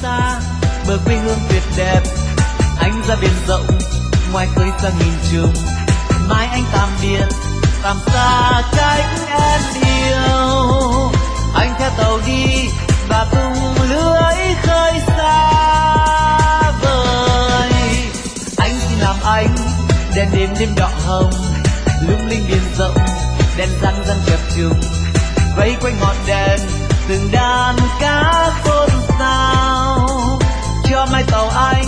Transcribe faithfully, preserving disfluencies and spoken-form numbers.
xa bờ quê hương tuyệt đẹp. Anh ra biển rộng ngoài khơi xa nghìn trùng, mai anh tạm biệt tạm xa cách em yêu. Anh theo tàu đi và cùng lưới khơi xa vời. Anh xin làm anh đèn đêm đêm đỏ hồng, lung linh biển rộng đèn răng răng chập trùng, vây quanh ngọn đèn từng đàn cá xôn xao cho mai tàu anh